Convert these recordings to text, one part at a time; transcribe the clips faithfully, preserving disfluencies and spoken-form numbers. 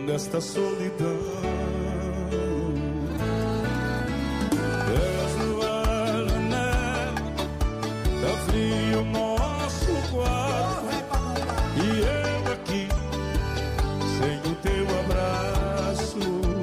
desta solidão. Desce né? Tá frio o nosso quarto e eu aqui sem o teu abraço.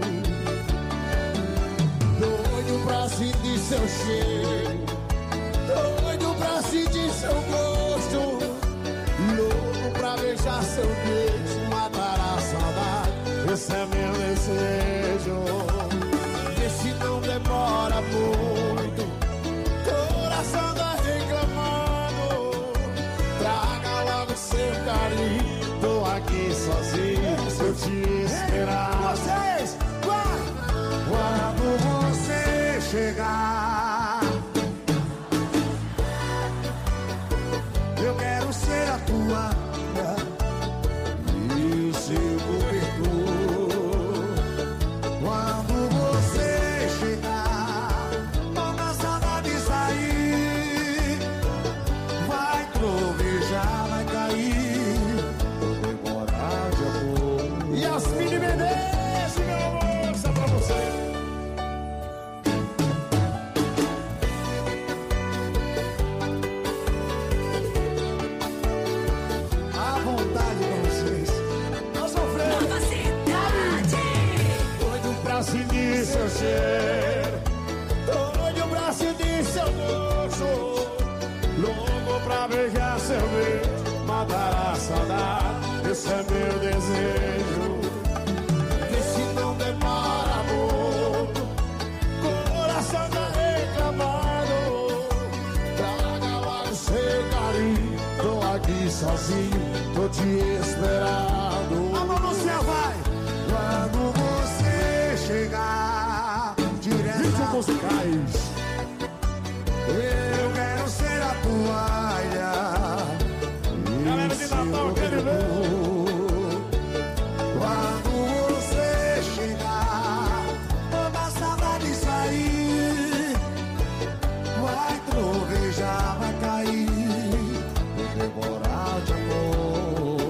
Doido pra sentir seu cheiro, doido pra sentir seu gosto, louco pra beijar seu beijo, matar a saudade, esse é meu desejo. Vê se não demora muito, coração tá reclamando, traga logo seu carinho, tô aqui sozinho, se eu te esperar. Vocês, quando você chegar, eu quero ser a tua e o seu cobertor. Quando você chegar, toda saudade sair, vai trovejar, vai cair, vou demorar de amor. Yasmine Menezes, meu amor, só pra você. Sentir seu cheiro, doido pra sentir seu gosto, louco pra beijar seu beijo, matar a saudade, esse é meu desejo. Vê se não demora muito, coração tá reclamado, traga logo seu carinho, tô aqui sozinho, tô te esperando. A mão no céu vai! Quando você chegar, direto Vídeos musicais. eu quero ser a toalha. Galera de Natal, quero ver. Quando você chegar, toda a saudade sair, vai trovejar, vai cair, vou demorar de amor.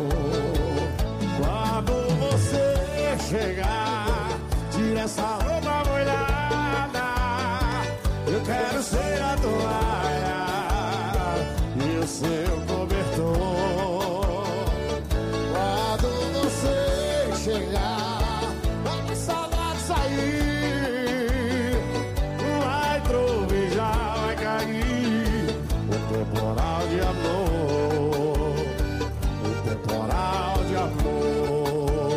Quando você chegar, tira essa roupa molhada, eu quero ser a toalha e o seu cobertor. Quando você chegar, a saudade sair, vai trovejar, vai cair, o temporal de amor, o temporal de amor.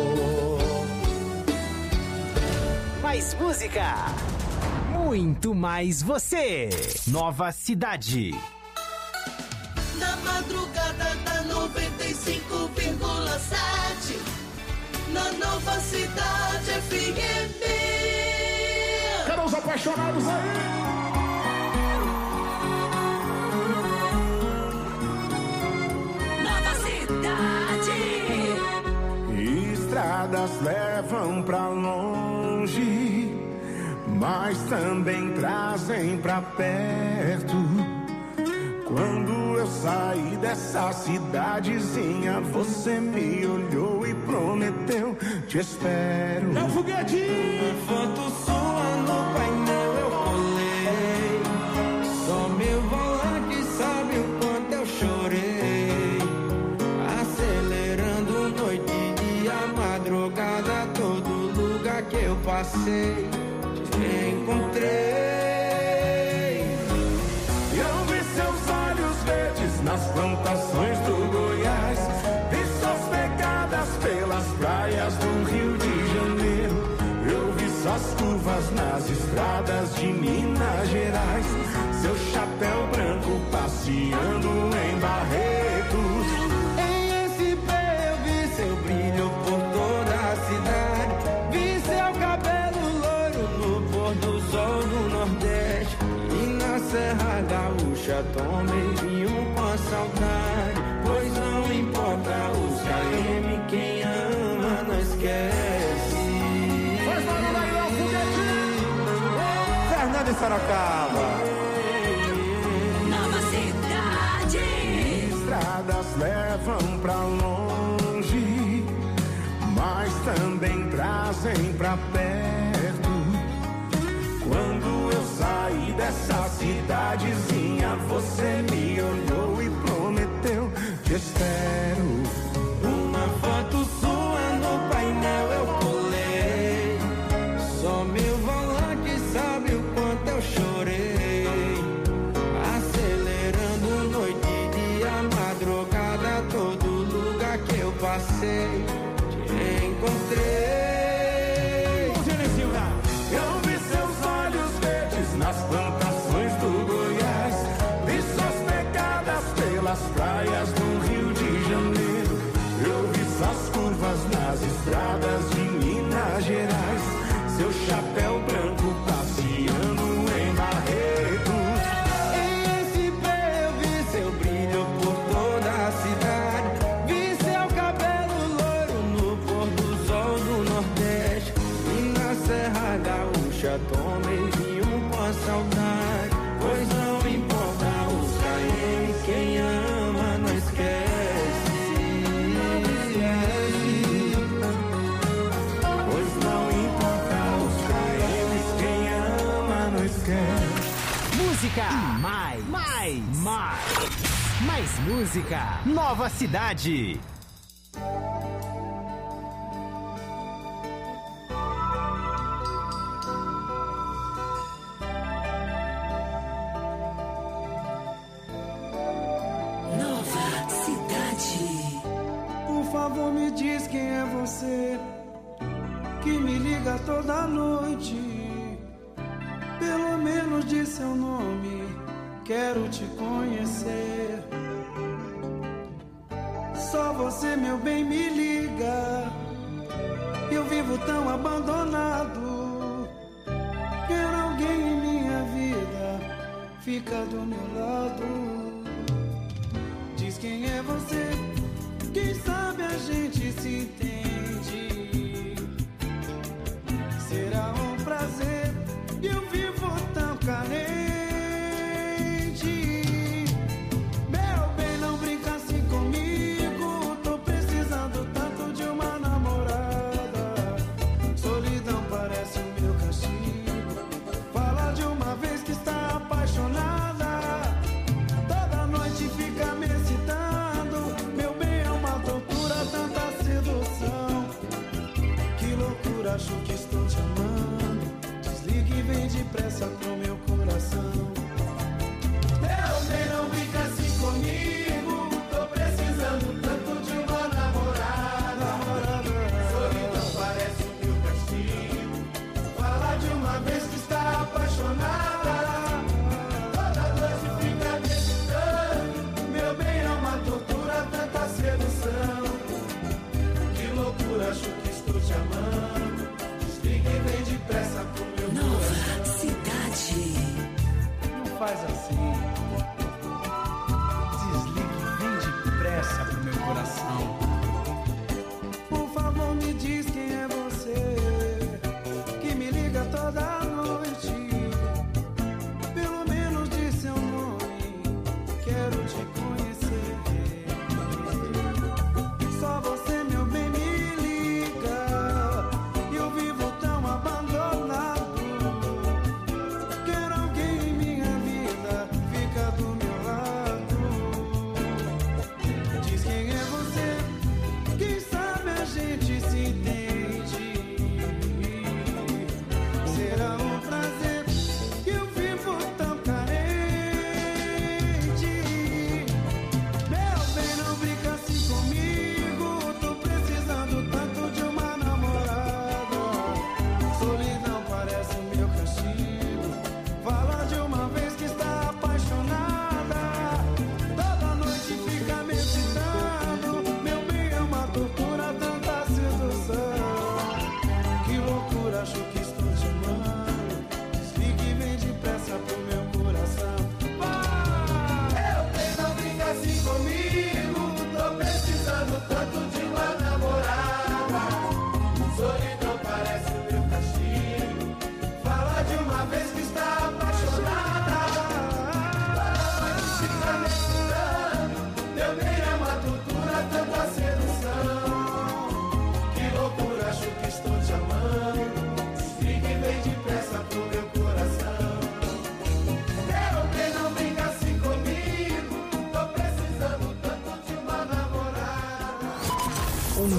Mais música, muito mais você. Nova Cidade. Na madrugada da noventa e cinco vírgula sete, na Nova Cidade F M. Cadê os apaixonados aí? Nova Cidade. Estradas levam pra longe, mas também trazem pra perto. Quando eu saí dessa cidadezinha, você me olhou e prometeu: te espero. É o foguete! Foto sua no painel eu colei, só meu volante sabe o quanto eu chorei. Acelerando noite e dia, madrugada, todo lugar que eu passei, te encontrei. Eu vi seus olhos verdes nas plantações do Goiás, vi suas pegadas pelas praias do Rio de Janeiro. Eu vi suas curvas nas estradas de Minas Gerais, seu chapéu branco passeando em Barretos. Em S P eu vi seu brilho por toda a cidade, vi seu cabelo loiro no pôr do sol do Nordeste. E na Serra Gaúcha tomei vinho com saudade, pois não importa os K M, quem ama não esquece. Faz barulho aí, é o foguete! Fernando e Sorocaba. Nova Cidade. Estradas levam pra longe, mas também me trazem pra perto. Quando eu saí dessa cidadezinha, você me olhou e prometeu: te espero. Uma foto sua no painel eu colei. Só meu volante sabe o quanto eu chorei. Acelerando noite e dia, madrugada, todo lugar que eu passei, te encontrei. Eu vi seus olhos verdes nas plantações do Goiás, vi suas pegadas pelas praias do Rio de Janeiro. Eu vi suas curvas nas estradas de Minas Gerais, seu chapéu branco passeando em Barretos. Em S P eu vi seu brilho por toda a cidade, vi seu cabelo loiro no pôr do sol do Nordeste. E na Serra Gaúcha tomei um com a saudade, pois não importa os K M, quem ama não esquece. Pois não importa os K Ms, quem ama não esquece. Música mais, mais, mais, mais música. Nova Cidade. Nova Cidade. Por favor, me diz quem é você, que me liga toda noite. Pelo menos diz seu nome, quero te conhecer. Só você, meu bem, me liga. Eu vivo tão abandonado. Quero alguém em minha vida, fica do meu lado. Diz quem é você, quem sabe a gente se entende. Será um prazer, eu vivo tão carente. Meu bem, não brinca assim comigo, tô precisando tanto de uma namorada. Solidão parece o meu castigo, fala de uma vez que está apaixonada. Toda noite fica me excitando, meu bem, é uma tortura, tanta sedução. Que loucura, acho que estou te amando. Desligue e vem depressa pro meu coração. Meu bem, não brinca assim comigo, tô precisando tanto de uma namorada. Solidão parece o meu castigo, fala de uma vez que está apaixonada. Toda noite fica me excitando, meu bem, é uma tortura, tanta sedução. Que loucura, acho que estou te amando. Desligue e vem depressa pro meu Nova coração. Cidade. Não faz assim. Desligue e vem depressa pro meu coração. Por favor, me diz quem é você, que me liga toda noite. Pelo menos diz seu nome, quero te conhecer. Só você, meu bem, me liga. Eu vivo tão abandonado. Quero alguém em minha vida,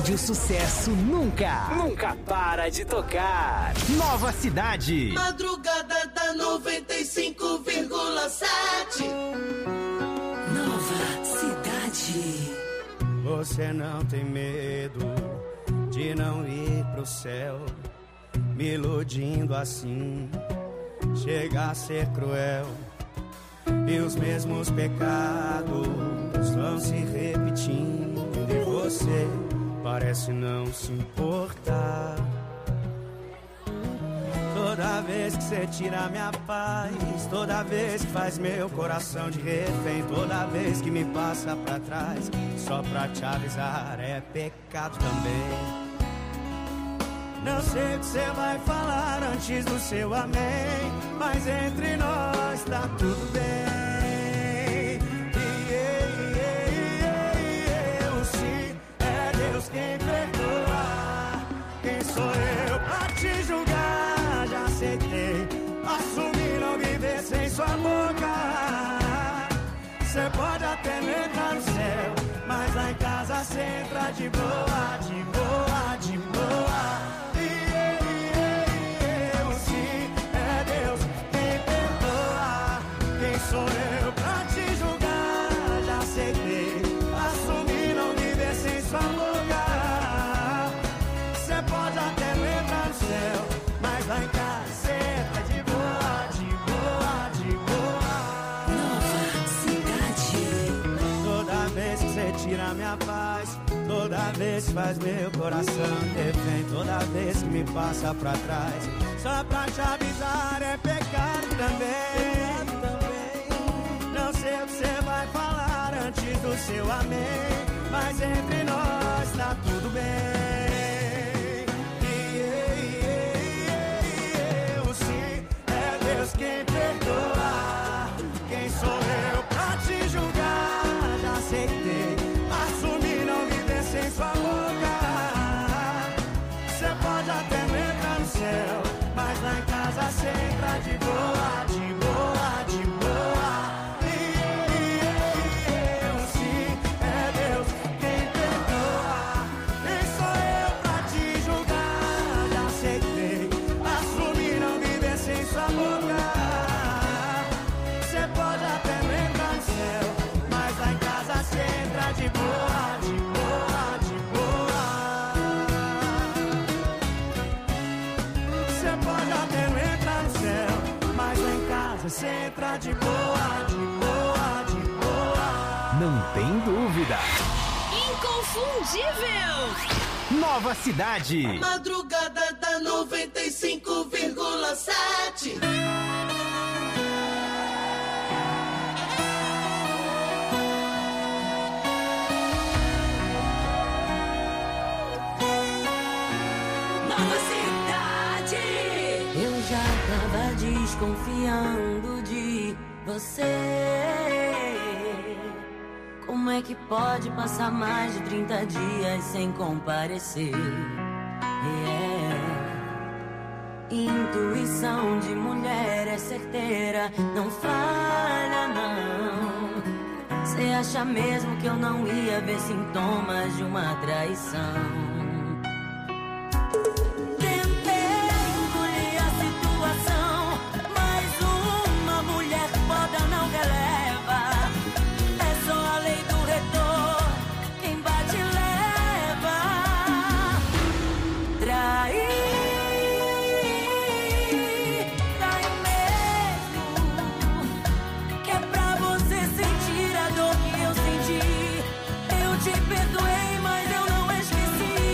onde o sucesso nunca, nunca para de tocar. Nova Cidade. Madrugada da noventa e cinco vírgula sete. Nova Cidade. Você não tem medo de não ir pro céu, me iludindo assim, chega a ser cruel. E os mesmos pecados vão se repetindo e você parece não se importar. Toda vez que você tira minha paz, toda vez que faz meu coração de refém, toda vez que me passa pra trás, só pra te avisar, é pecado também. Não sei o que você vai falar antes do seu amém, mas entre nós tá tudo bem. Eu sim, é Deus quem perdoa. Quem sou eu pra te julgar? Já aceitei, assumir não viver sem sua boca. Cê pode até não entrar no céu, mas lá em casa cê entra de boa, de boa, de boa. Sou eu pra te julgar, já aceitei, assumir não viver sem sua boca. Cê pode até não entrar no céu, mas lá em casa cê tá de boa, de boa, de boa. Nova Cidade. Toda vez que cê tira minha paz, toda vez que faz meu coração refém, toda vez que me passa pra trás, só pra te avisar, é pecado também. Não sei o que você vai falar antes do seu amém, mas entre nós tá tudo bem. Eu sim, é Deus quem perdoa. Quem sou eu pra te julgar? Já aceitei, assumir não viver sem sua boca. Você pode até não entrar no céu, mas lá em casa cê entra de boa, de boa, de boa. De boa, de boa, de boa. Cê pode até não entrar no céu, mas lá em casa cê entra de boa, de boa, de boa. Não tem dúvida. Inconfundível. Nova Cidade. Madrugada da noventa e cinco vírgula sete. Desconfiando de você. Como é que pode passar mais de trinta dias sem comparecer? Yeah. Intuição de mulher é certeira, não falha não. Cê acha mesmo que eu não ia ver sintomas de uma traição? Te perdoei, mas eu não esqueci.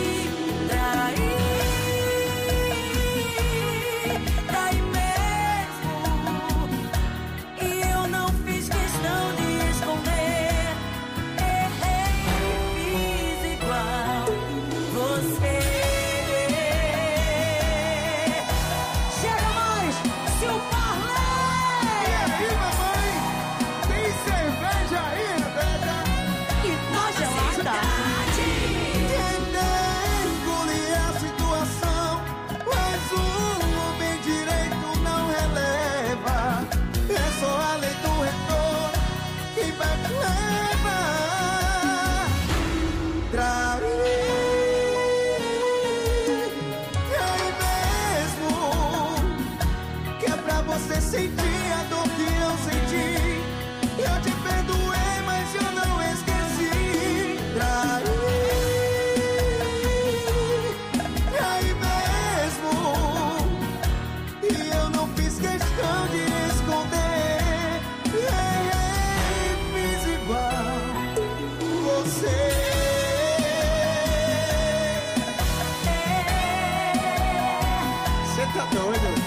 doido.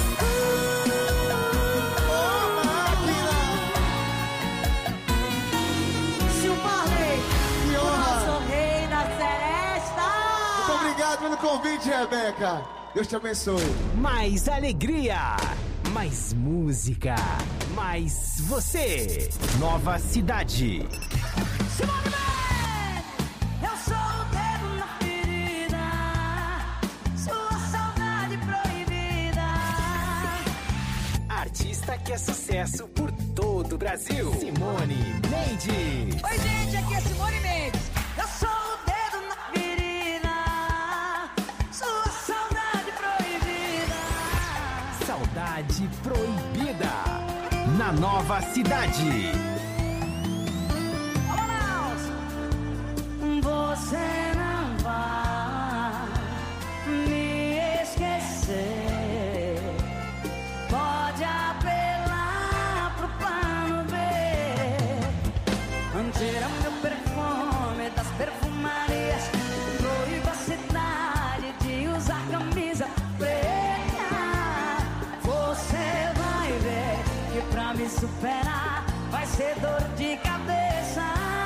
Pelo convite, Rebeca. Deus te abençoe. Mais alegria, mais música, mais você. Nova Cidade. Simone Man! Eu sou o dedo na ferida, sua saudade proibida. Artista que é sucesso por todo o Brasil. Simone Mendes. Oi, gente, aqui é Simone Mendes. Eu sou o dedo na ferida, sua saudade proibida. Saudade Proibida. Na Nova Cidade. Você não vai me esquecer. Pode apelar pro plano B. Tira meu perfume das perfumarias. Proíba a cidade de usar camisa preta. Você vai ver que pra me superar vai ser dor de cabeça.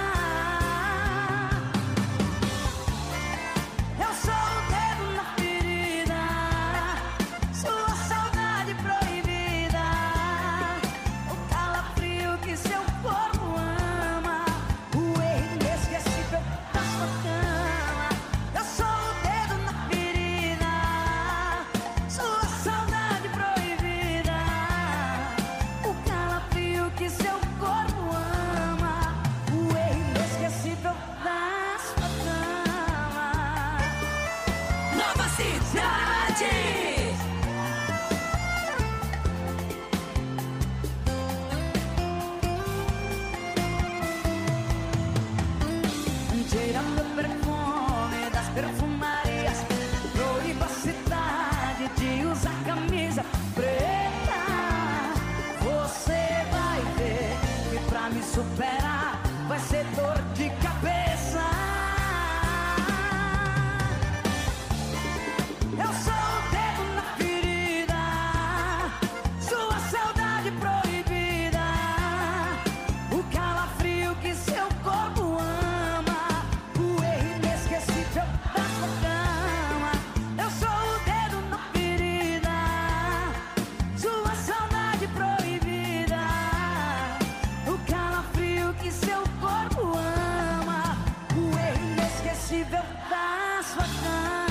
Eu sou o dedo na ferida, sua saudade proibida, o calafrio que seu corpo ama, o erro inesquecível da sua cama. Eu sou o dedo na ferida, sua saudade proibida, o calafrio que seu corpo ama, o erro inesquecível da sua cama. Nova Cidade! Tira meu perfume das perfumarias. Proíba a cidade de usar camisa preta. Você vai ver que pra me superar vai ser dor de cabeça. Eu sou o dedo na ferida, sua saudade proibida, o calafrio que seu corpo ama, o erro inesquecível da sua cama. Eu sou o dedo na ferida, sua saudade proibida, o calafrio que seu corpo ama, o erro inesquecível da sua cama.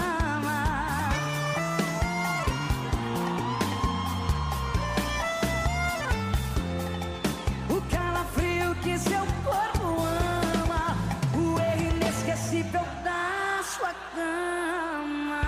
O calafrio que seu corpo ama, o erro inesquecível da sua cama.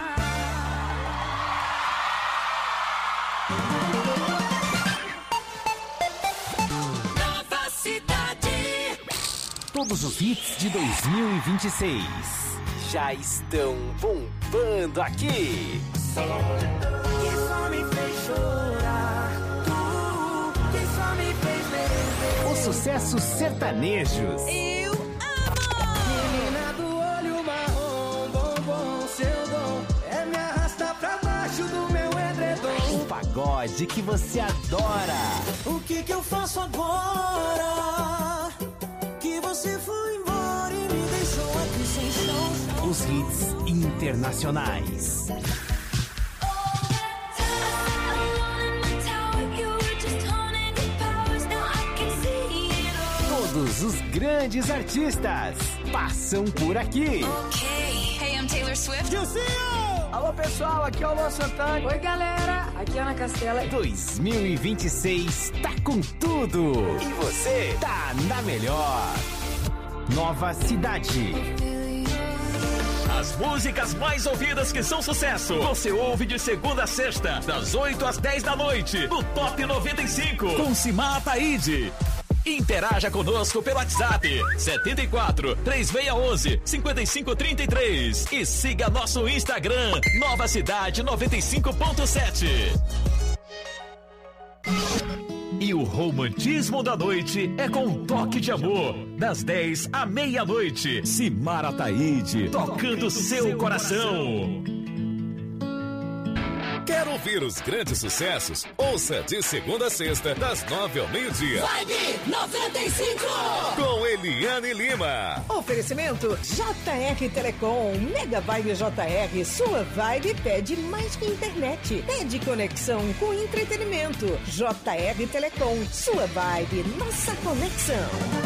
Nova Cidade. Todos os hits de dois mil e vinte e seis já estão bombando aqui. Que só me fez chorar, tu, que só me fez beber. Os sucessos sertanejos. Eu amo! Menina do olho marrom, bombom, seu dom é me arrastar pra baixo do meu edredom. O pagode que você adora. O que que eu faço agora? Que você foi embora e me deixou aqui sem chão. Os hits internacionais. Todos os grandes artistas passam por aqui. Okay, hey, I'm Taylor Swift. Alô pessoal, aqui é o Luan Santana. Oi, galera, aqui é Ana Castela. dois mil e vinte e seis tá com tudo. E você tá na melhor. Nova Cidade. As músicas mais ouvidas que são sucesso, você ouve de segunda a sexta, das oito às dez da noite, no Top noventa e cinco, com Simar Ataíde. Interaja conosco pelo WhatsApp setenta e quatro, três seis um um, cinco cinco três três e siga nosso Instagram Nova Cidade noventa e cinco ponto sete. E o romantismo da noite é com um toque de amor, das dez à meia-noite. Simar Ataíde, tocando seu coração. Quer ouvir os grandes sucessos? Ouça de segunda a sexta, das nove ao meio-dia. Vibe noventa e cinco. Com Eliane Lima. Oferecimento J R Telecom. Mega Vibe J R. Sua vibe pede mais que internet. Pede conexão com entretenimento. J R Telecom. Sua vibe, nossa conexão.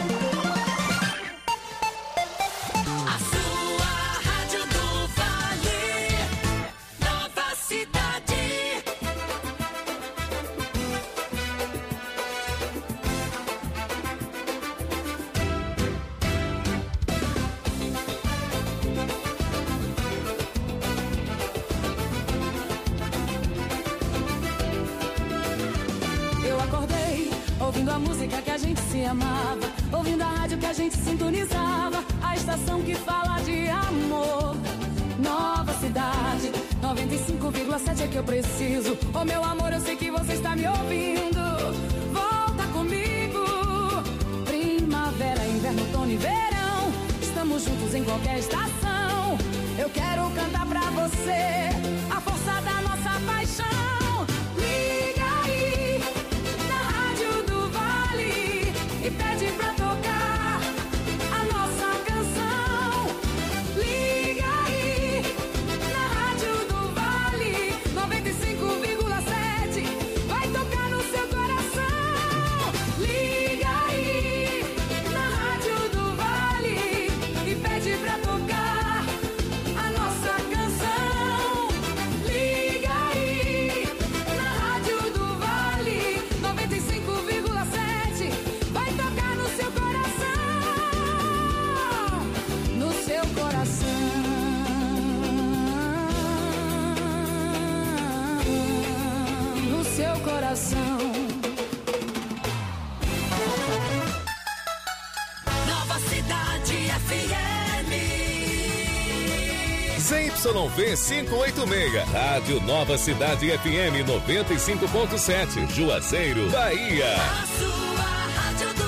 Ouvindo a música que a gente se amava, ouvindo a rádio que a gente sintonizava, a estação que fala de amor. Nova cidade, noventa e cinco vírgula sete é que eu preciso. Oh meu amor, eu sei que você está me ouvindo. Volta comigo. Primavera, inverno, outono e verão, estamos juntos em qualquer estação. Eu quero cantar pra você a força da nossa paixão. E pede pra tocar a nossa canção. Liga aí na Rádio do Vale noventa e cinco vírgula sete. Vai tocar no seu coração. Liga aí na Rádio do Vale e pede pra tocar a nossa canção. Liga aí na Rádio do Vale noventa e cinco vírgula sete. Vai tocar no seu coração, no seu coração, no seu coração. Nova Cidade F M. Z Y V quinhentos e oitenta e seis, Rádio Nova Cidade F M noventa e cinco ponto sete, Juazeiro, Bahia. A sua Rádio do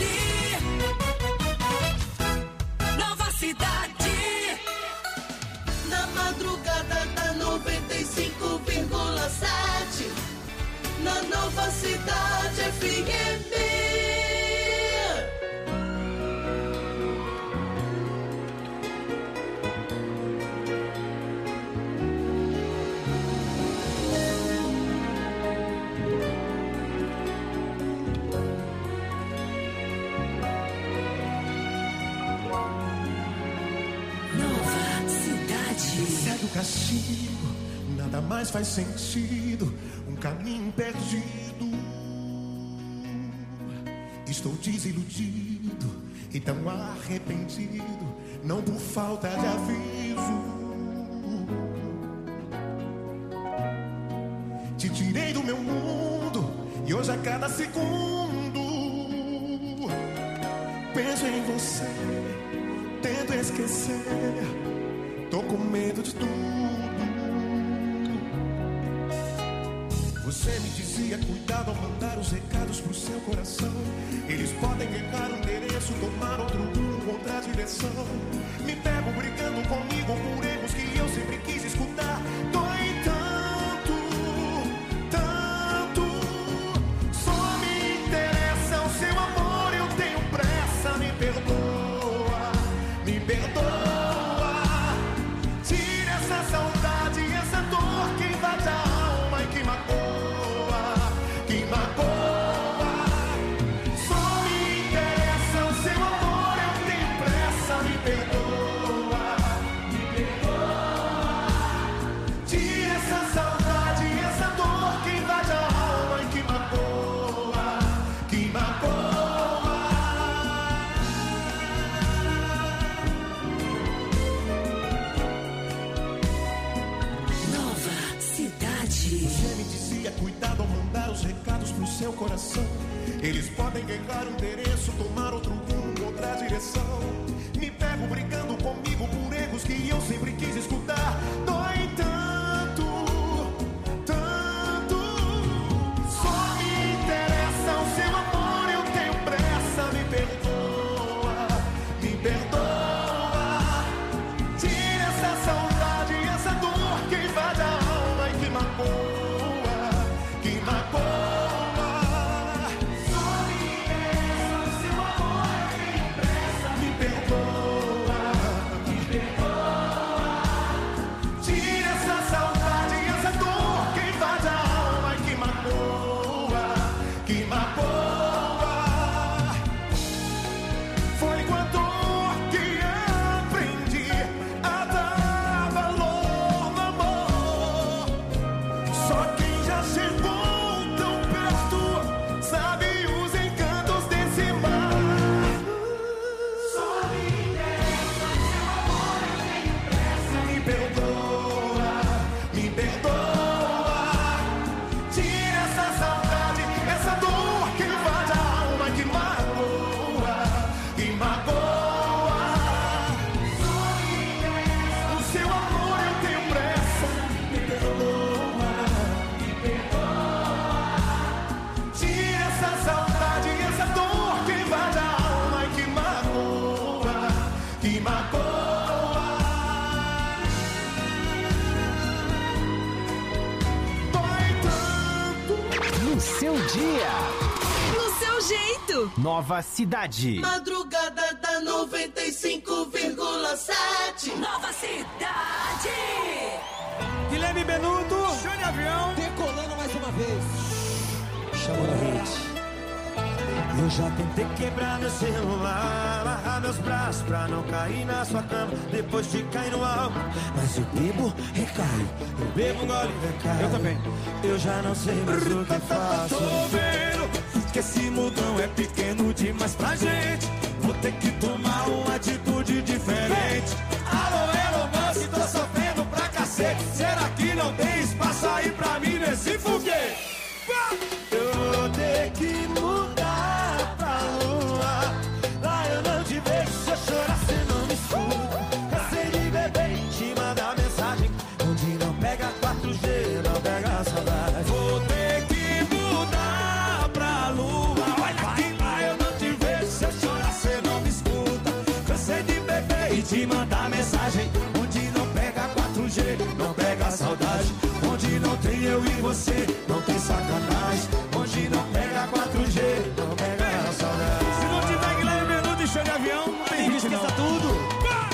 Vale. Nova Cidade. Na madrugada da noventa e cinco vírgula sete. Na Nova Cidade F M. Segue o castigo, nada mais faz sentido. Um caminho perdido. Estou desiludido e tão arrependido, não por falta de aviso. Te tirei do meu mundo e hoje a cada segundo penso em você, tento esquecer. Tô com medo de tudo. Você me dizia cuidado ao mandar os recados pro seu coração. Eles podem errar o endereço, tomar outro rumo, outra direção. Me pego brigando comigo por erros que eu sempre quis escutar. Dói tanto, tanto. Só me interessa o seu amor, eu tenho pressa. Me perdoa, me perdoa. Saudade, essa dor que invade a alma e que magoa, que magoa. Só me interessa o seu amor, eu tenho pressa, me perdoa, me perdoa. Tira essa saudade, essa dor que invade a alma e que magoa, que magoa. Você me dizia cuidado ao mandar os recados pro seu coração. Eles podem errar o endereço, tomar outro rumo, outra direção. Me pego brigando comigo por erros que eu sempre quis escutar. Dói tanto, tanto. Só me interessa o seu amor, eu tenho pressa. Me perdoa, me perdoa. Tira essa saudade, essa dor que invade a alma e que magoa. Só quem já chegou tão perto sabe os encantos desse mar. Só me deixa seu amor, eu tenho pressa. Me perdoa, me perdoa. Tira essa saudade, essa dor que invade a alma, que magoa, que magoa. Só me deixa o seu amor, eu tenho pressa. Me perdoa, me perdoa. Tira essa saudade, essa dor que invade a alma e que magoa, que magoa. Dói tanto. No seu dia. No seu jeito. Nova Cidade. Madrugada da noventa e cinco vírgula sete. Nova Cidade. Guilherme Benuto. Show de avião. Decolando mais uma vez. Chama na hit. Eu já tentei quebrar meu celular, amarrar meus braços pra não cair na sua cama depois de cair no álcool. Mas eu bebo, recaio, eu bebo, gole, recaio. Eu também. Eu já não sei mais o que faço. Tô vendo que esse mundão é pequeno demais pra gente. Vou ter que tomar uma atitude diferente. Alô, Elon Musk, tô sofrendo pra cacete. Será que não tem espaço aí pra mim nesse foguete? Eu vou ter que mudar pra lua. Lá eu não te vejo, se eu chorar cê não me escuta. Cansei de beber e te mandar mensagem onde não pega quatro G, não pega saudade. Vou ter que mudar pra lua. Olha que lá eu não te vejo, se eu chorar cê não me escuta. Cansei de beber e te mandar mensagem onde não pega quatro G, não pega saudade. Onde não tem eu e você, não tem sacanagem. Onde não pega quatro G, não pega saudade. Se não tiver Guilherme Benuto e show de avião, não tem hit, esqueça tudo.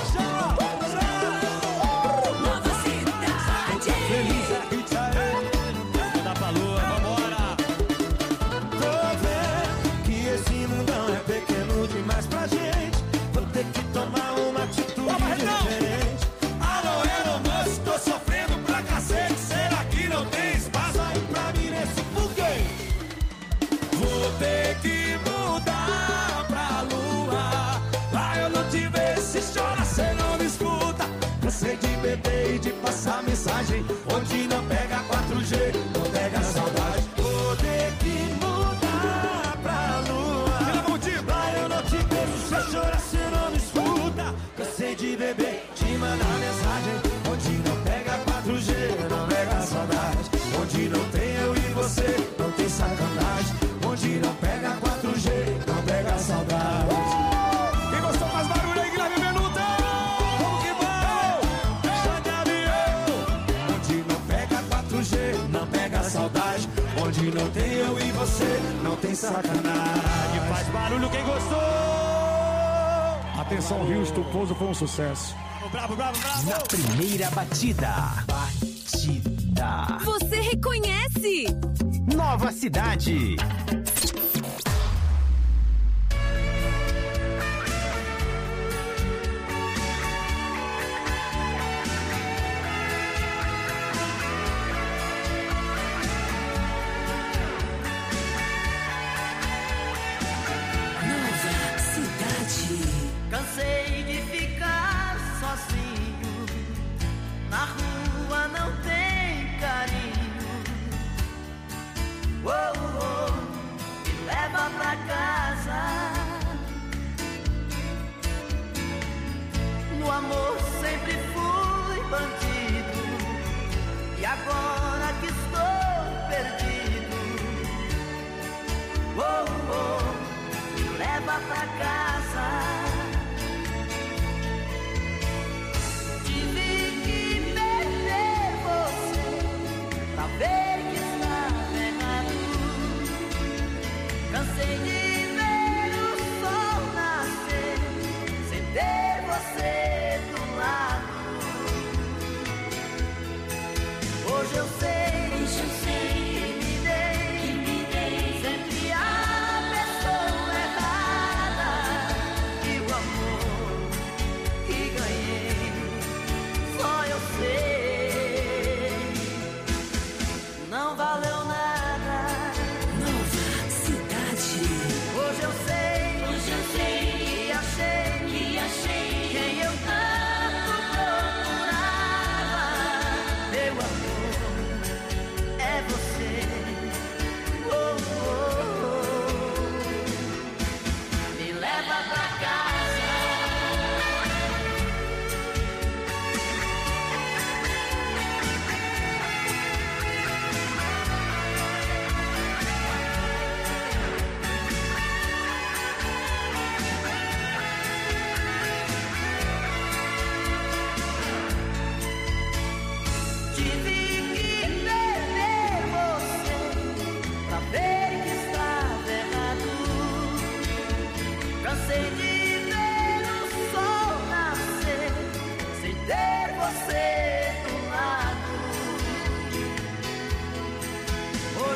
Nova Cidade. Feliz aqui, tchau. Dá pra lua, vambora. Tô vendo que esse mundão é pequeno demais pra gente. Vou ter que tomar uma atitude diferente. Alô, Elon Musk, tô sofrendo pra cacete. Será que não tem espaço aí pra mim nesse foguete? Vou ter que mudar pra lua. Lá eu não te vejo, se chora cê não me escuta. Cansei de beber e de passar mensagem onde não pega quatro G, não pega saudade. Vou ter que mudar pra lua. Lá eu não te vejo, se chora cê não me escuta. Cansei de beber, te mandar mensagem onde não pega quatro G, não pega saudade. Onde não tem eu e você, não tem sacanagem. Onde não pega quatro G, não pega saudade. Quem gostou, faz barulho aí, Guilherme Benuto. Vamos que bom! Chá de avião. Onde não pega quatro G, não pega saudade. Onde não tem eu e você, não tem sacanagem. Faz barulho quem gostou. Atenção, Rio Estuposo foi um sucesso. Bravo, bravo, bravo. Na primeira batida. Batida. Você reconhece? Nova Cidade. Nova Cidade. Cansei de ficar sozinho. Na rua não tem carinho. Oh, oh.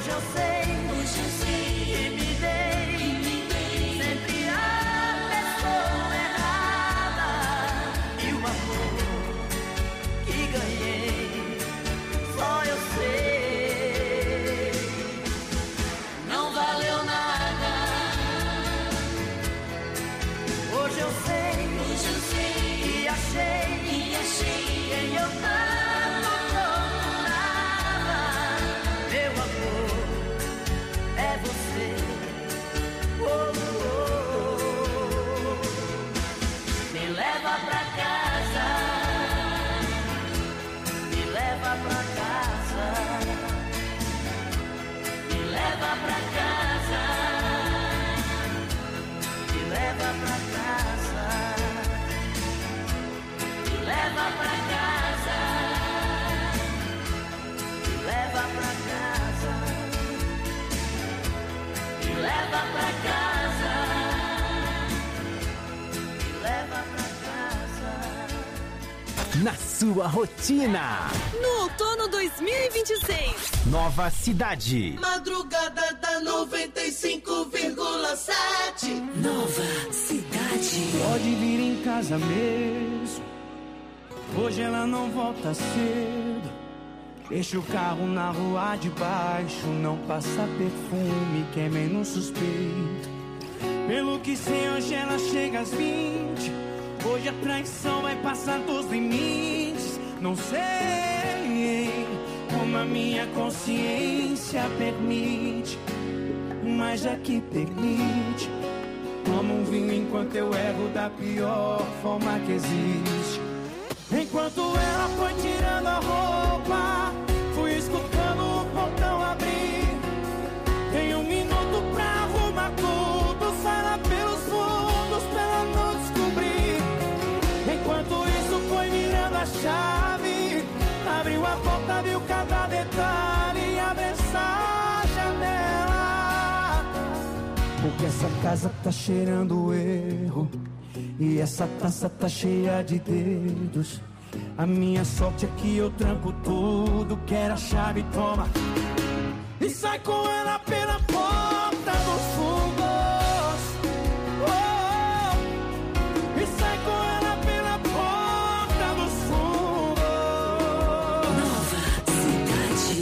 Hoje eu sei, hoje eu sei que me dei, que me dei sempre a pessoa errada. E o amor que ganhei, só eu sei. Não valeu nada. Hoje eu sei, hoje eu sei e achei, e achei quem eu tanto procurava. Meu amor é você. Oh, oh, oh. Me leva pra casa, me leva pra casa, me leva pra casa, me leva pra casa, me leva pra casa, me leva pra casa, me leva pra casa, me leva pra casa. Na sua rotina. No outono dois mil e vinte e seis. Nova Cidade. Madrugada da noventa e cinco vírgula sete. Nova Cidade. Pode vir em casa mesmo. Hoje ela não volta cedo. Deixa o carro na rua de baixo. Não passa perfume, que é menos suspeito. Pelo que sei, hoje ela chega às vinte. Hoje a traição vai passar dos limites. Não sei como a minha consciência permite, mas já que permite, toma um vinho enquanto eu erro da pior forma que existe. Enquanto ela foi tirando a roupa, fui escutando o portão abrir. Tem um minuto pra arrumar tudo, sai lá pelos fundos pra ela não descobrir. Enquanto isso foi virando a chave, abriu a porta, viu cada detalhe e abre essa janela. Porque essa casa tá cheirando erro e essa taça tá cheia de dedos. A minha sorte é que eu tranco tudo, quero a chave, toma. E sai com ela pela porta dos fundos. Oh, oh. E sai com ela pela porta dos fundos. Nova Cidade.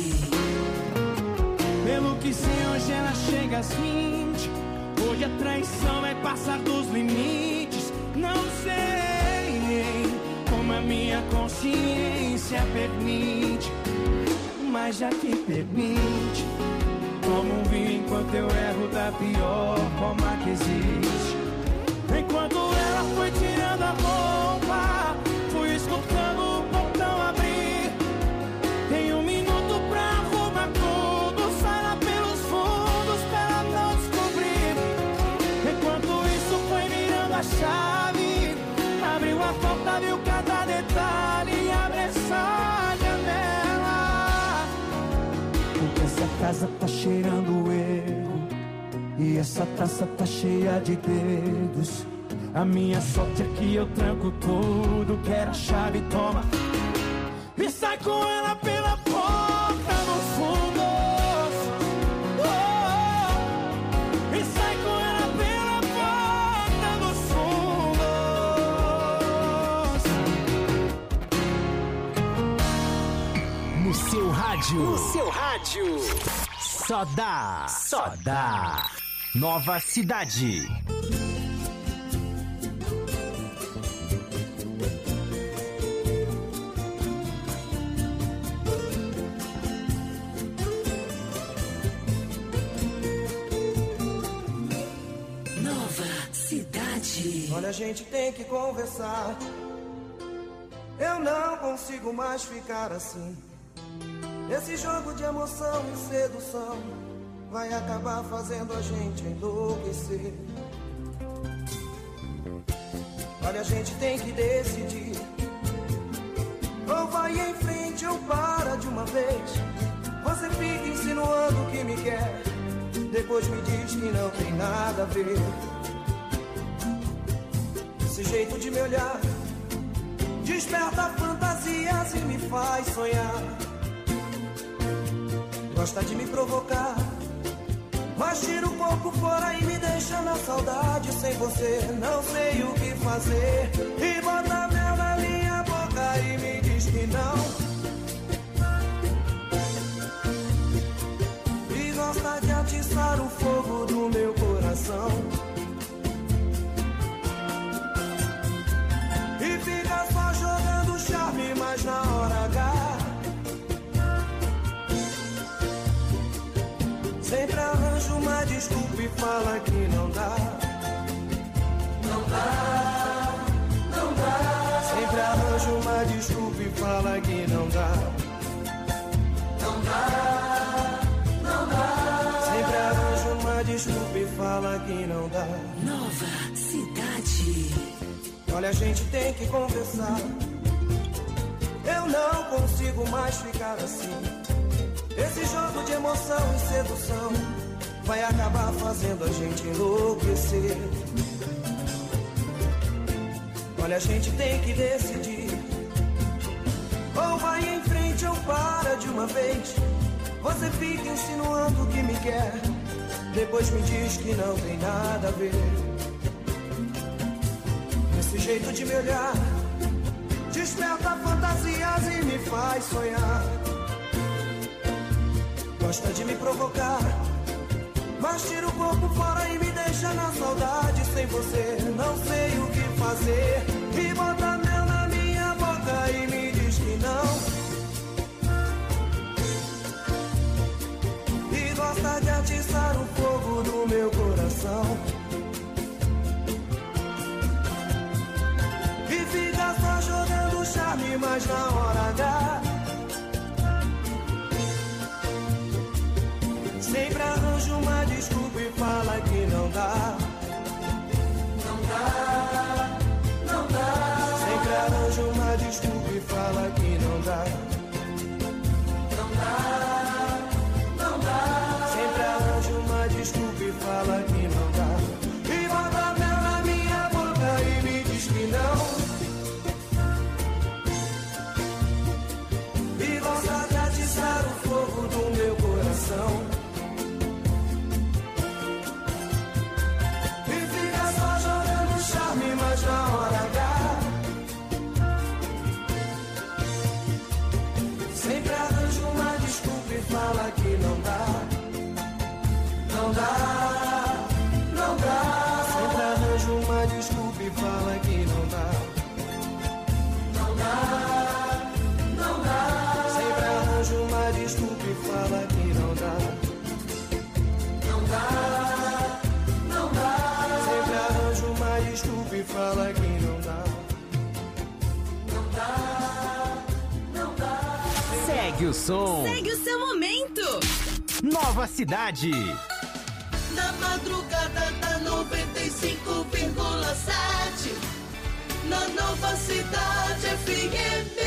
Pelo que sei, hoje ela chega às vinte. Hoje a traição vai passar dos limites. Não sei como a minha consciência permite, mas já que permite, toma um vinho enquanto eu erro da pior forma que existe. Enquanto ela foi tirando a roupa, fui escutando o portão abrir. Tem um minuto pra arrumar tudo, sai lá pelos fundos pra ela não descobrir. Enquanto isso foi virando a chave, abriu a porta, viu cada detalhe e abre essa janela. Porque essa casa tá cheirando erro e essa taça tá cheia de dedos. A minha sorte é que eu tranco tudo, quero a chave, toma. E sai com ela pela porta dos fundos. Oh, oh. E sai com ela pela porta dos fundos. No seu rádio. No seu rádio. Só dá. Só dá. Nova Cidade. Olha, a gente tem que conversar. Eu não consigo mais ficar assim. Esse jogo de emoção e sedução vai acabar fazendo a gente enlouquecer. Olha, a gente tem que decidir. Ou vai em frente ou para de uma vez. Você fica insinuando que me quer, depois me diz que não tem nada a ver. Esse jeito de me olhar desperta fantasias e me faz sonhar. Gosta de me provocar, mas tira um pouco fora e me deixa na saudade. Sem você não sei o que fazer. E bota mel na minha boca e me diz que não. E gosta de atiçar o fogo do meu coração. E fica só jogando charme, mas na hora H sempre arranja uma desculpa e fala que não dá. Não dá, não dá. Sempre arranja uma desculpa e fala que não dá. Não dá, não dá. Sempre arranja uma desculpa e fala que não dá. Nova Cidade. Olha, a gente tem que conversar. Eu não consigo mais ficar assim. Esse jogo de emoção e sedução vai acabar fazendo a gente enlouquecer. Olha, a gente tem que decidir. Ou vai em frente ou para de uma vez. Você fica insinuando que me quer, depois me diz que não tem nada a ver. Esse jeito de me olhar desperta fantasias e me faz sonhar. Gosta de me provocar, mas tira o corpo fora e me deixa na saudade. Sem você não sei o que fazer. E bota mel na minha boca e me diz que não. E gosta de atiçar o fogo do meu coração. E fica só jogando charme, mas na hora H sempre arranja uma desculpa e fala que não dá. Não dá, não dá. Sempre arranja uma desculpa e fala que não dá. Não dá, não dá. Sempre arranja uma desculpa e fala que não dá. E bota mel na minha boca e me diz que não. E gosta de atiçar o fogo do meu coração. Mas na hora H sempre arranja uma desculpa e fala que não dá. Não dá, não dá. Sempre arranja uma desculpa e fala que não dá. Não dá, não dá. Sempre arranja uma desculpa e fala que não dá. Não dá, não dá. Sempre arranja uma desculpa e fala que não dá. Não dá, não dá. Segue o som. Segue o seu momento. Nova Cidade. Na madrugada da noventa e cinco vírgula sete. Na Nova Cidade F M.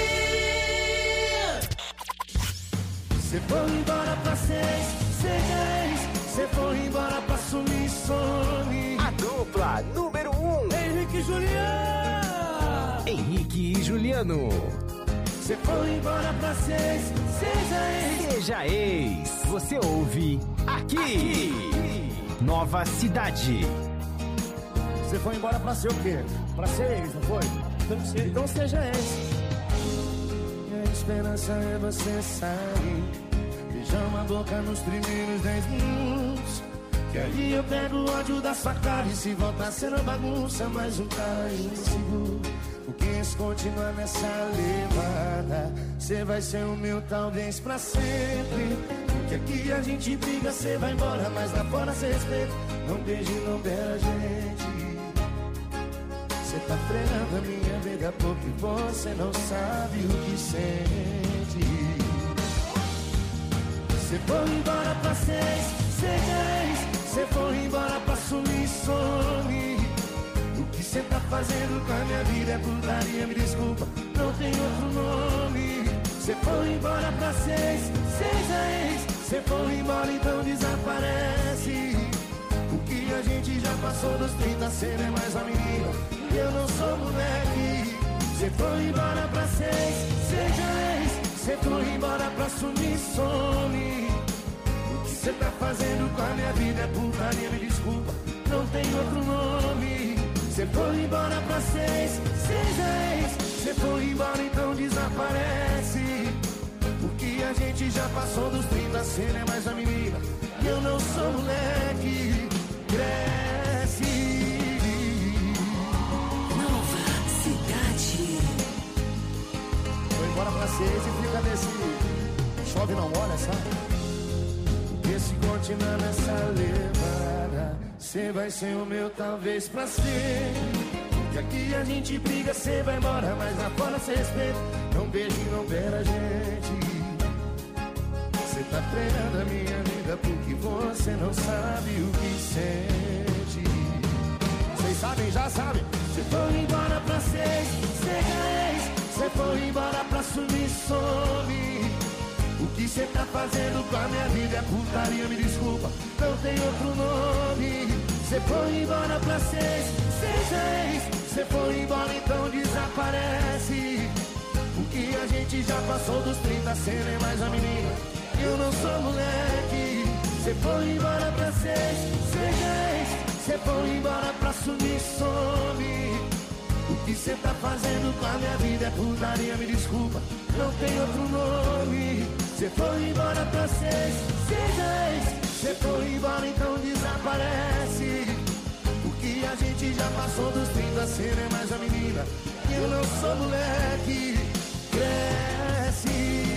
Cê foi embora pra seis, seja ex. Cê foi embora pra sumir, some. A dupla número um. Henrique e Juliano. Henrique e Juliano. Cê foi embora pra seis, seja ex. Seja ex. Você ouve aqui. aqui. Nova Cidade. Você foi embora pra ser o quê? Pra ser ex, não foi? Então seja ex. Minha esperança é você sair. Beijamos a boca nos primeiros dez minutos. Que aí eu pego o ódio da sua cara. E se voltar sendo bagunça, mais um cara inseguro. Porque se continuar nessa levada, cê vai ser o meu talvez pra sempre. Porque aqui a gente briga, cê vai embora, mas lá fora cê respeita. Não beije, não beija a gente. Cê tá frenando a minha vida porque você não sabe o que sente. Cê foi embora pra seis, seja ex. Cê foi embora pra sumir, some. O que cê tá fazendo com a minha vida é putaria, me desculpa, não tem outro nome. Cê foi embora pra seis, seja ex. Cê foi embora, então desaparece. O que a gente já passou dos trinta, cê não é mais uma menina, eu não sou moleque. Cê foi embora pra seis, seja ex. Cê foi embora pra sumir, some. cê tá fazendo com a minha vida é putaria, me desculpa, não tem outro nome. Cê foi embora pra seis, seja ex. Cê foi embora, então desaparece. Porque a gente já passou dos trinta, cê não é mais a menina e eu não sou moleque. Cresce. Nova Cidade. Foi embora pra seis e fica nesse chove não molha, sabe? Porque se continuar nessa levada, cê vai ser o meu talvez pra ser. Que aqui a gente briga, cê vai embora, mas lá fora cê respeita. Não beijo e não beira a gente. Cê tá treinando a minha vida porque você não sabe o que sente. Cês sabem, já sabem. Cê foi embora pra seis, seis. Cê foi embora pra sumir, some. O que cê tá fazendo com a minha vida é putaria, me desculpa, não tem outro nome. Cê foi embora pra seis, seis. Cê foi embora, então desaparece. Porque a gente já passou dos trinta, cê não é mais a menina, eu não sou moleque. Cê foi embora pra seis, seis. Cê foi embora pra sumir, some. O que cê tá fazendo com a minha vida é putaria, me desculpa, não tem outro nome. Cê foi embora pra seis, seis. Cê foi embora, então desaparece. Porque a gente já passou dos trinta, cê não é mais a menina e eu não sou moleque. Cresce.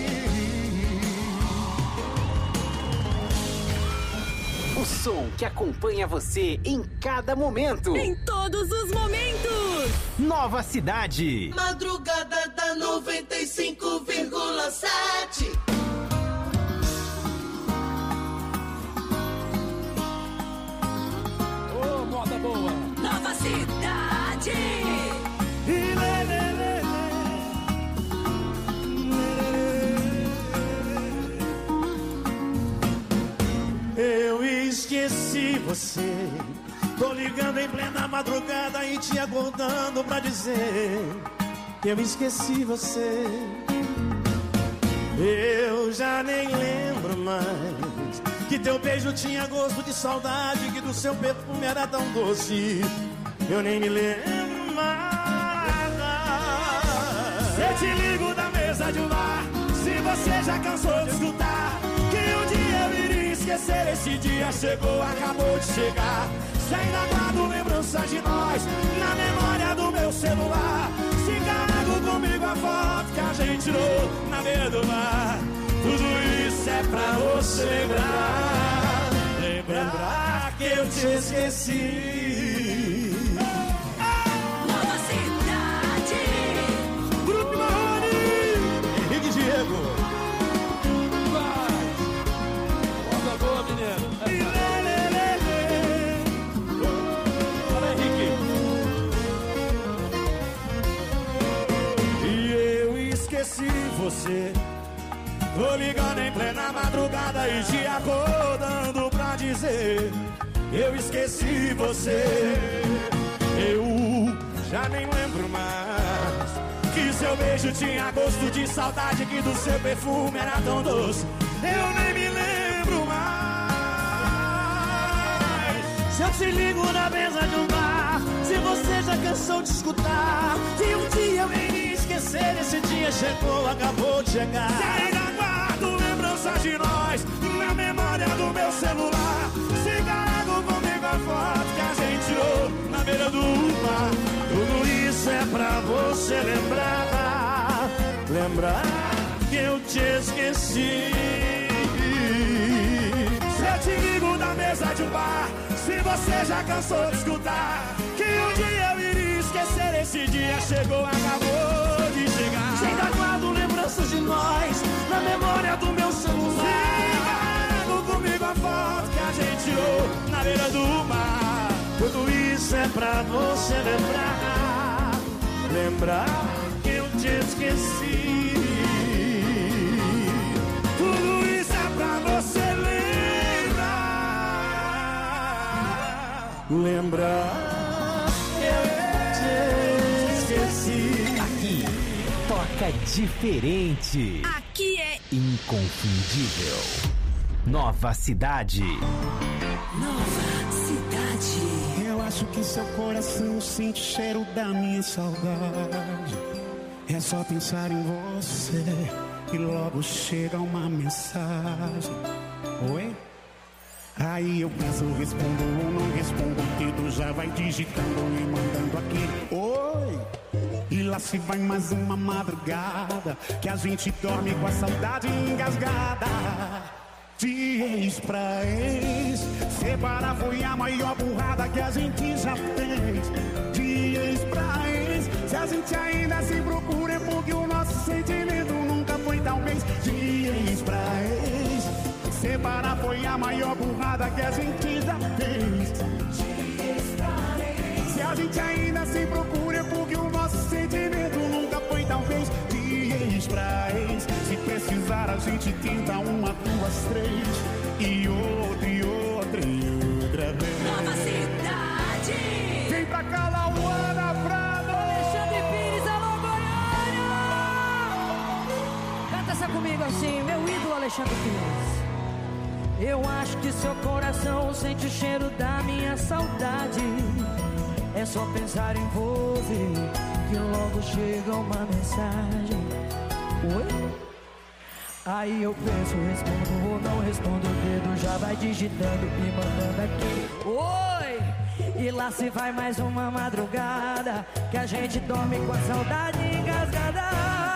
O som que acompanha você em cada momento. Em todos os momentos. Nova Cidade. Madrugada da noventa e cinco vírgula sete. Ô, moda boa. Nova Cidade. Eu esqueci você. Tô ligando em plena madrugada e te acordando pra dizer que eu esqueci você. Eu já nem lembro mais que teu beijo tinha gosto de saudade, que do seu perfume era tão doce. Eu nem me lembro mais. Eu te ligo da mesa de um bar, se você já cansou de escutar que um dia eu iria esquecer. Esse dia chegou, acabou de chegar. Se ainda guardo lembranças de nós na memória do meu celular, se carrego comigo a foto que a gente tirou na beira do mar. Tudo isso é pra você lembrar, lembrar que eu te esqueci. Nova Cidade. Grupo Marrone, Henrique Diego. Vai. Boa, boa, menino. Fala, Henrique. E eu esqueci você. Tô ligando em plena madrugada e te acordando pra dizer eu esqueci você. Eu já nem lembro mais que seu beijo tinha gosto de saudade, que do seu perfume era tão doce. Eu nem me lembro mais. Se eu te ligo na mesa de um bar, se você já cansou de escutar que um dia eu iria esquecer. Esse dia chegou, acabou de chegar. Se ainda guardo lembranças de nós na memória do meu celular, se carrego comigo a foto que a gente tirou na beira do mar. Tudo isso é pra você lembrar, lembrar que eu te esqueci. Se eu te ligo da mesa de um bar, se você já cansou de escutar que um dia eu iria esquecer. Esse dia chegou, acabou de chegar. Se ainda guardo lembranças de nós na memória do meu celular, se carrego comigo a foto que a gente tirou na beira do mar. Tudo isso é pra você lembrar, lembrar que eu te esqueci. Tudo isso é pra você lembrar, lembrar que eu te esqueci. Aqui toca diferente. Aqui é inconfundível. Nova Cidade. Nova Cidade. Eu acho que seu coração sente o cheiro da minha saudade. É só pensar em você e logo chega uma mensagem. Oi? Aí eu penso, respondo ou não respondo, o dedo já vai digitando e mandando aquele oi. E lá se vai mais uma madrugada que a gente dorme com a saudade engasgada. De ex pra ex, separar foi a maior burrada que a gente já fez. De ex pra ex, se a gente ainda se procura é porque o nosso sentimento nunca foi talvez. De ex pra ex, separar foi a maior burrada que a gente já fez. De ex pra ex, se a gente ainda se procura é porque o nosso sentimento nunca foi talvez. De ex pra ex, se precisar a gente tenta uma, duas, três e outra, e outra, e outra vez. Nova Cidade. Vem pra cá, Lauana Prado. Alexandre Pires, alô Goiânia. Canta essa comigo assim, meu ídolo Alexandre Pires. Eu acho que seu coração sente o cheiro da minha saudade. É só pensar em você que logo chega uma mensagem. Oi? Aí eu penso, respondo ou não respondo, o dedo já vai digitando e mandando aquele oi! E lá se vai mais uma madrugada que a gente dorme com a saudade engasgada.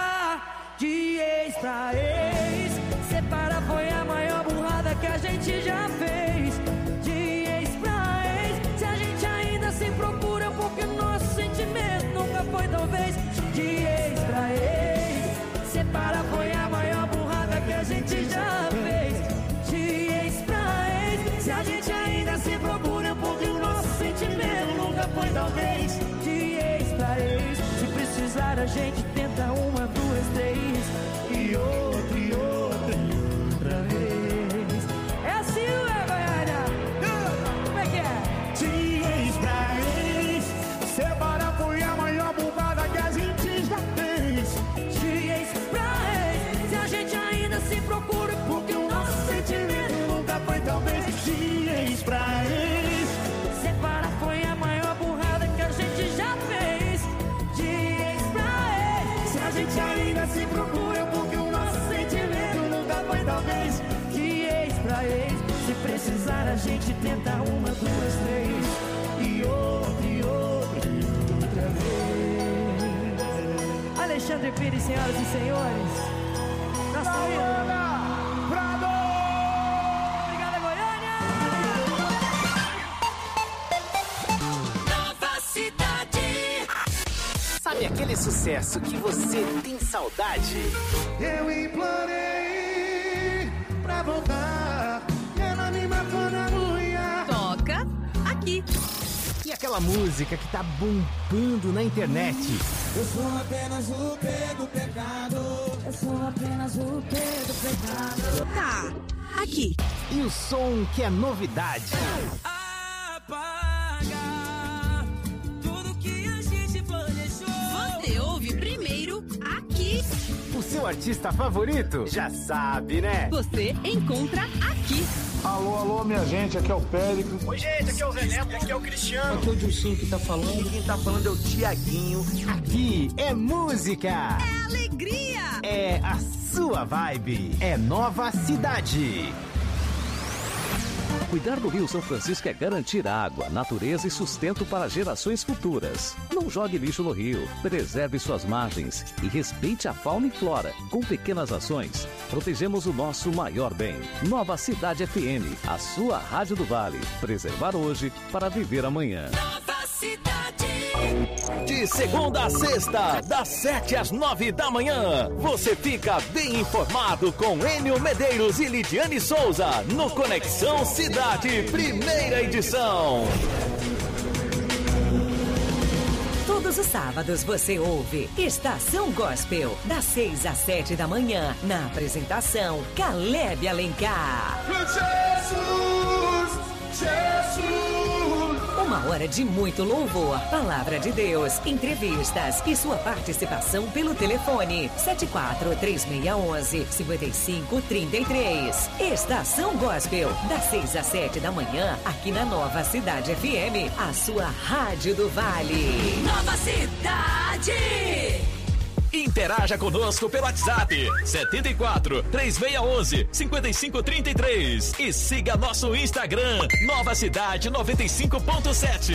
De ex pra ex, separar foi a maior burrada que a gente já fez. De ex pra ex, se a gente ainda se procura porque nosso sentimento nunca foi talvez. De ex pra ex, separar foi a maior burrada que a gente já fez. De ex pra ex, se a gente ainda se procura porque o nosso sentimento nunca foi talvez. De ex pra ex, se precisar a gente tenta uma, duas, três e outra, e outra, e outra vez. É assim, não é, Goiânia? Como é que é? De ex pra ex, separar foi a maior burrada que a gente já fez. De ex pra ex, se a gente ainda se procura porque o nosso sentimento nunca foi talvez. De ex pra ex, separar foi a maior burrada que a gente já fez. De ex pra ex, se a gente ainda se procura porque o nosso sentimento nunca foi talvez. de ex pra ex, se precisar a gente tenta uma, duas, três E outra, e outra, e outra vez. Alexandre Pires, senhoras e senhores. Nossa vida. Prado! Obrigada, Goiânia! Nova Cidade. Sabe aquele sucesso que você tem saudade? Eu implorei pra voltar, ela me matou na unha. Toca aqui. E aquela música que tá bombando na internet? Eu sou apenas o P do pecado. Eu sou apenas o P do pecado. Tá aqui. E o som que é novidade? Apaga tudo que a gente planejou. Você ouve primeiro aqui. O seu artista favorito? Já sabe, né? Você encontra aqui. Alô, alô, minha gente, aqui é o Péricles. Oi, gente, aqui é o Zé Neto, aqui é o Cristiano. Aqui é o Dilcinho que tá falando. E quem tá falando é o Tiaguinho. Aqui é música. É alegria. É a sua vibe. É Nova Cidade. Cuidar do Rio São Francisco é garantir água, natureza e sustento para gerações futuras. Não jogue lixo no rio, preserve suas margens e respeite a fauna e flora. Com pequenas ações, protegemos o nosso maior bem. Nova Cidade F M, a sua rádio do Vale. Preservar hoje para viver amanhã. Nova Cidade. De segunda a sexta, das sete às nove da manhã, você fica bem informado com Enio Medeiros e Lidiane Souza no Conexão Cidade, primeira edição. Todos os sábados você ouve Estação Gospel, das seis às sete da manhã, na apresentação Caleb Alencar. Jesus, Jesus. Uma Uma hora de muito louvor, palavra de Deus, entrevistas e sua participação pelo telefone sete quatro três seis um um cinco cinco três três. Estação Gospel, das seis às sete da manhã, aqui na Nova Cidade F M, a sua Rádio do Vale. Nova Cidade! Interaja conosco pelo WhatsApp sete quatro três seis um um cinco cinco três três e siga nosso Instagram Nova Cidade noventa e cinco ponto sete.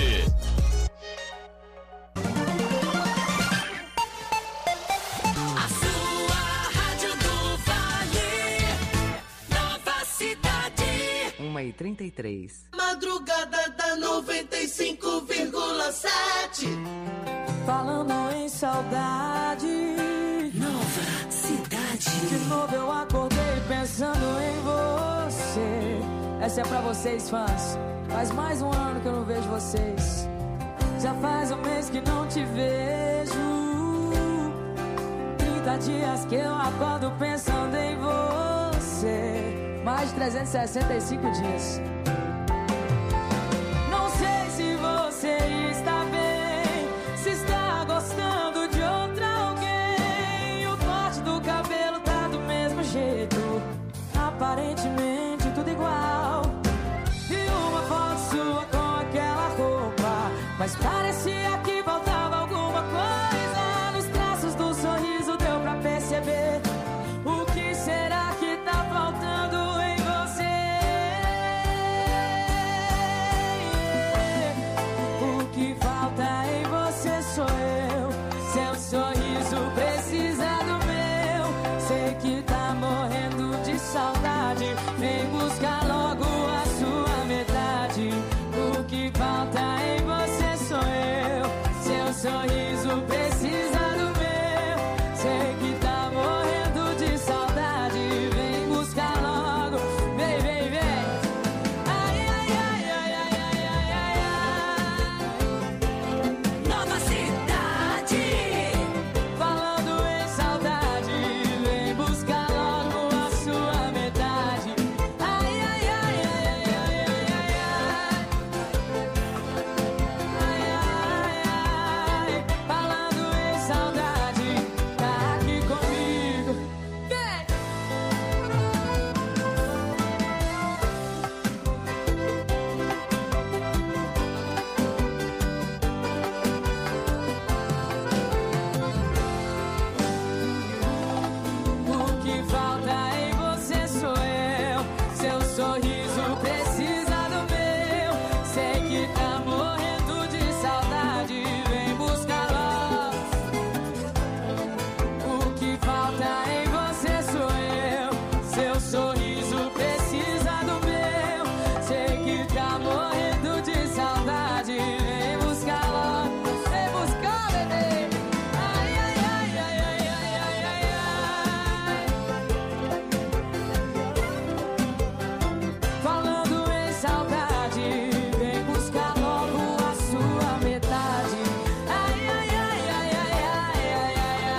A sua Rádio do Vale, Nova Cidade. uma e trinta e três. Madrugada da noventa e cinco vírgula sete. Falando em saudade, Nova Cidade. de novo eu acordei pensando em você. Essa é pra vocês, fãs. Faz mais um ano que eu não vejo vocês. Já faz um mês que não te vejo. trinta dias que eu acordo pensando em você. Mais de trezentos e sessenta e cinco dias. Não sei se você está bem, se está gostando de outra alguém. O corte do cabelo tá do mesmo jeito, aparentemente tudo igual. Vi uma foto sua com aquela roupa, mas parecia que faltava alguma coisa. Nos traços do sorriso deu pra perceber. O que será que tá faltando em você? O que falta em você sou eu. Seu sorriso precisa do meu. Sei que tá morrendo de saudade. Vem buscar logo a sua metade. O que falta em você sou eu. Seu sorriso precisa do meu. Sei que tá morrendo de saudade. Vem buscar logo. Vem, vem, vem. Ai, ai, ai, ai, ai, ai, ai, ai. Nova Cidade. Falando em saudade, vem buscar logo a sua metade. Ai, ai, ai, ai, ai, ai, ai, ai. Ai, ai, ai. Falando em saudade, tá aqui comigo. Vem! O que falta em você sou eu. Seu sorriso precisa do meu. Sei que tá morrendo de saudade. Vem buscar logo. O que falta em você sou eu. Seu sorriso precisa do meu. Sei que tá morrendo de saudade. Vem buscar logo. Vem buscar, bebê. Ai, ai, ai, ai, ai, ai, ai, ai, ai. Falando em saudade, vem buscar logo a sua metade. Ai, ai, ai, ai, ai, ai, ai,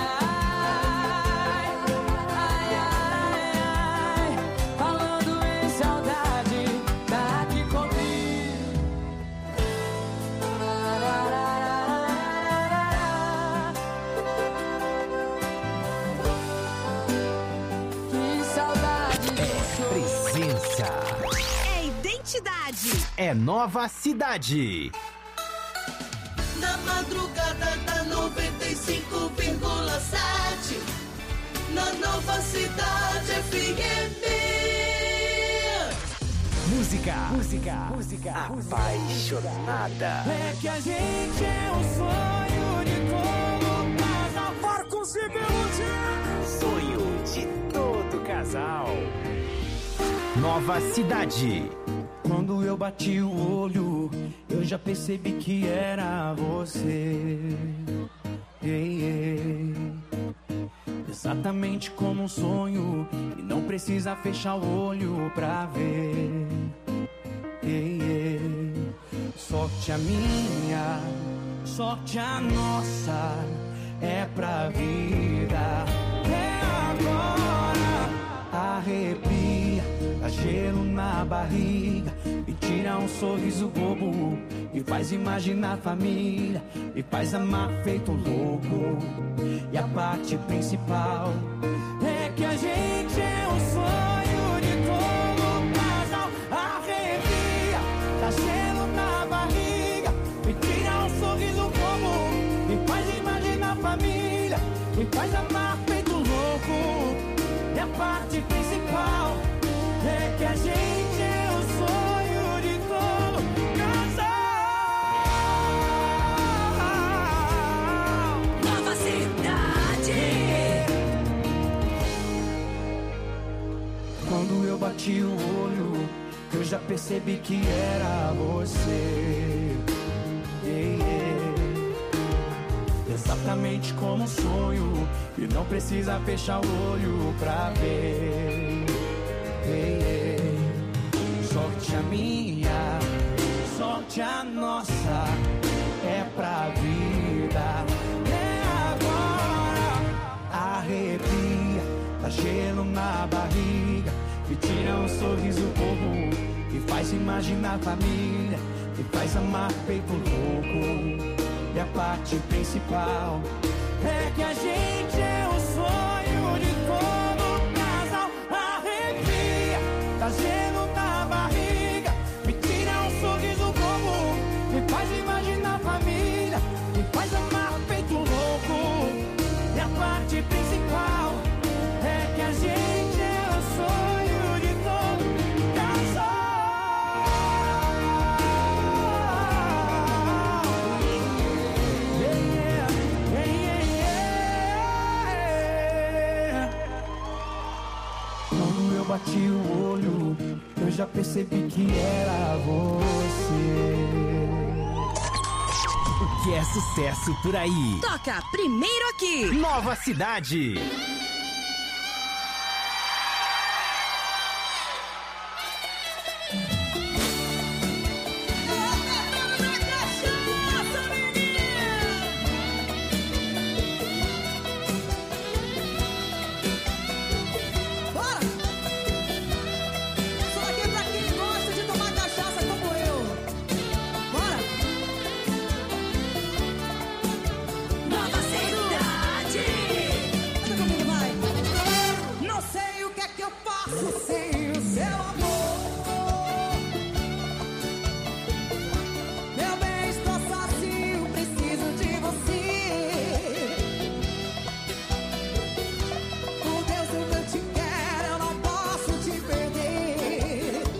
ai, ai, ai, ai. Falando em saudade, tá aqui comigo. Que saudade disso. Presença. É identidade. É Nova Cidade. Na madrugada da noventa e cinco vírgula sete. Na Nova Cidade F M. Música, música, música, apaixonada. É que a gente é um sonho de como mas amor conseguiu um Sonho de todo casal. Nova Cidade. Quando eu bati o olho, eu já percebi que era você. Ei, ei. Exatamente como um sonho, e não precisa fechar o olho pra ver. Ei, ei. Sorte a minha, sorte a nossa, é pra vida. É agora, arrepia, dá gelo na barriga, me tira um sorriso bobo, me faz imaginar a família, me faz amar feito louco. E a parte principal é que a gente é o sonho de todo casal. Arrepia, dá gelo na barriga, me tira um sorriso bobo, me faz imaginar a família, me faz amar feito louco. E a parte principal é que a gente é o sonho de todo casal. Nova Cidade. Quando eu bati o olho, eu já percebi que era você. Yeah, yeah. Exatamente como um sonho, e não precisa fechar o olho pra ver. Hey, hey. Sorte a minha, sorte a nossa, é pra vida. É agora. Arrepia, dá gelo na barriga, me tira um sorriso bobo, me faz imaginar a família, me faz amar feito louco. E a parte principal é que a gente é o sonho de todo casal. Arrepia, dá gelo na barriga, me tira um sorriso bobo, me faz imaginar a família, me faz amar feito louco. E a parte principal é que a gente é o sonho de todo casal. Quando eu bati o olho, eu já percebi que era você. O que é sucesso por aí? Toca primeiro aqui. Nova Cidade.